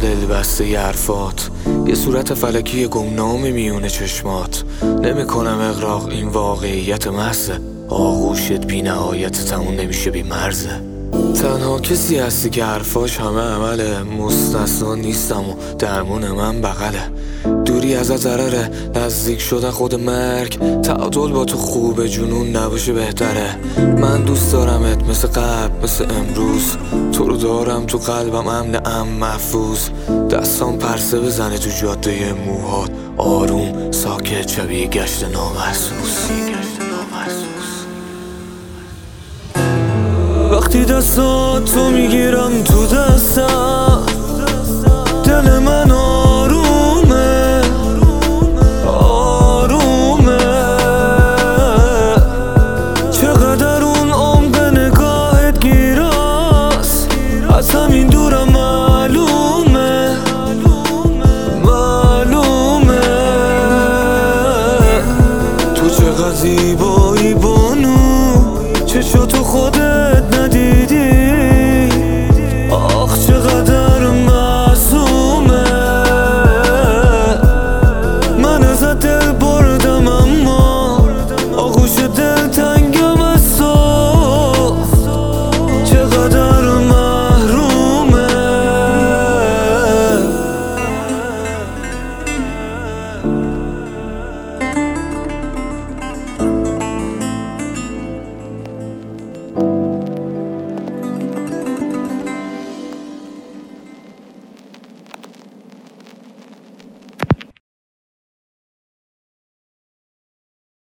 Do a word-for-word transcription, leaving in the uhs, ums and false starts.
دلبسته ی حرفات، یه صورت فلکی گمنام میونه چشمات. نمیکنم اغراق، این واقعیت محضه، آغوشت بی نهایت تموم نمیشه بی مرزه. تنها کسی هستی که حرفاش همه عمله، مستثنا نیستم و درمون من بغله. دوری ازت ضرره، نزدیک شدن خود مرگ. تعادل با تو خوبه، جنون نباشه بهتره. من دوست دارمت مثل قبل، مثل امروز. تو رو دارم تو قلبم، امن ام محفوظ. دستام پرسه بزنه تو جاده موهات، آروم ساکت شبیه گشت نامحسوس. وقتی دستاتو میگیرم تو دستم، دل من آرومه آرومه. چقدر اون عمق نگاهت گیراست، از همین دورم معلومه معلومه. تو چقدر زیبایی با